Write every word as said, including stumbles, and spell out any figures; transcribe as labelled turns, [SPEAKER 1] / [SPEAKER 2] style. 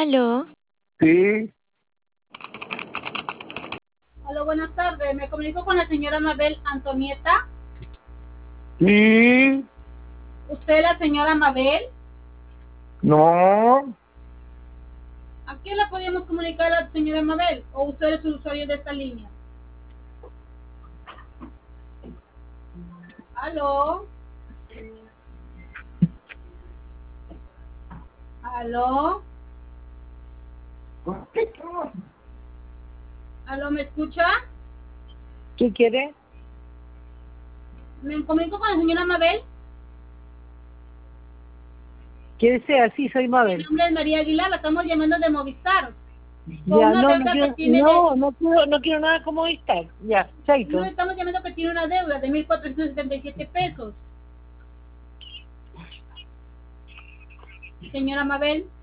[SPEAKER 1] Aló,
[SPEAKER 2] Sí,
[SPEAKER 3] Hola, buenas tardes. Me comunico con la señora Mabel Antonieta.
[SPEAKER 2] sí,
[SPEAKER 3] ¿Usted es la señora Mabel?
[SPEAKER 2] no,
[SPEAKER 3] ¿A quién la podíamos comunicar a la señora Mabel? ¿O usted es el usuario de esta línea? ¿Aló? ¿Aló? ¿Aló? ¿Me escucha?
[SPEAKER 2] ¿qué quiere?
[SPEAKER 3] Me comunico con la señora Mabel.
[SPEAKER 2] ¿Quiere ser? Sí, soy
[SPEAKER 3] Mi
[SPEAKER 2] Mabel.
[SPEAKER 3] nombre es María Aguilar, la estamos llamando de Movistar. Con
[SPEAKER 2] Ya,
[SPEAKER 3] una
[SPEAKER 2] no, no
[SPEAKER 3] deuda que
[SPEAKER 2] quiero,
[SPEAKER 3] tiene de...
[SPEAKER 2] no, no quiero, no quiero nada como esta. Ya,
[SPEAKER 3] No,
[SPEAKER 2] chaito.
[SPEAKER 3] estamos llamando que tiene una deuda de mil cuatrocientos setenta y siete pesos. Señora Mabel.